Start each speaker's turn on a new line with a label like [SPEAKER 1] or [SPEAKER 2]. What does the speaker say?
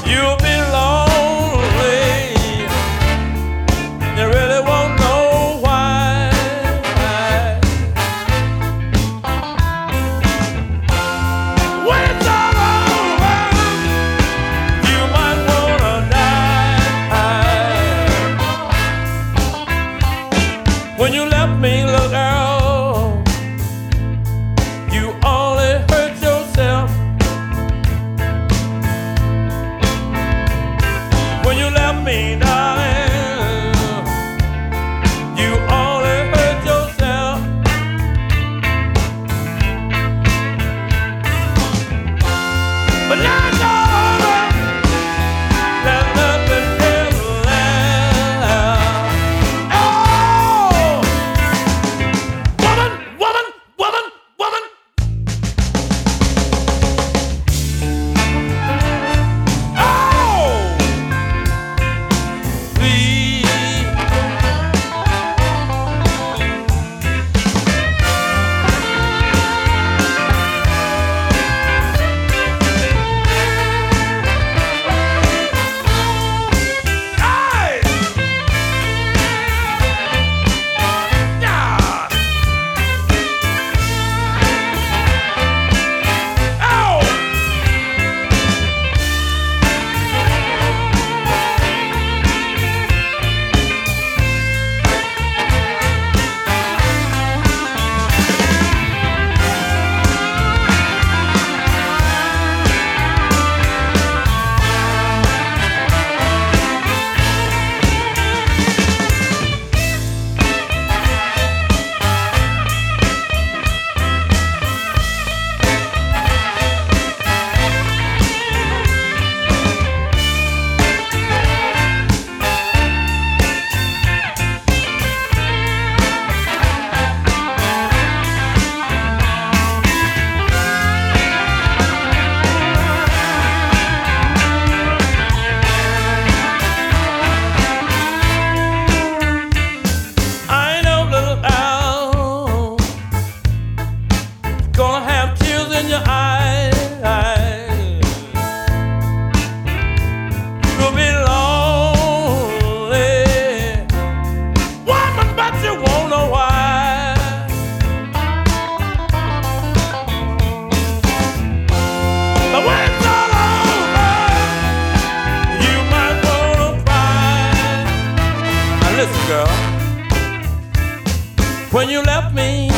[SPEAKER 1] You'll be lonely. You really won't know why. When it's all over, you might wanna die. When you left me, little girl, you only hurt yourself. When you left me, darling, you only hurt yourself. But now it's all over. There's nothing else left. Oh, woman, woman, woman, woman. Oh, please. Hey! Yeah! Oh! I know, little girl, gonna have tears in your eyes. You'll be lonely, woman, but you won't know why. But when it's all over, you might wanna cry. Now listen, girl. When you left me,